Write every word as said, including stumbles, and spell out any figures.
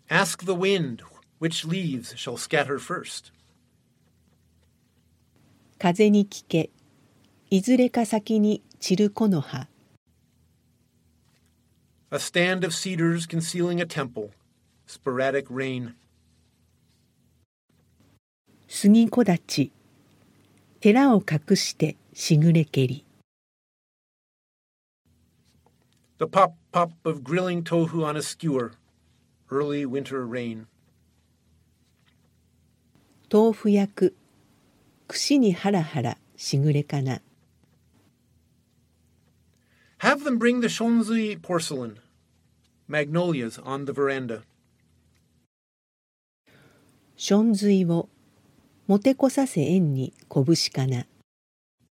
Ask the wind which leaves shall scatter first. 風に聞け、いずれか先に散る木の葉。 A stand of cedars concealing a temple, sporadic rain. 杉木立、寺を隠してしぐれけり。 The pop pop of grilling tofu on a skewer, early winter rain. 豆腐焼く、串にハラハラしぐれかな。 Have them bring the shonzui porcelain, magnolias on the veranda. しょんずいをもてこさせ縁に拳かな。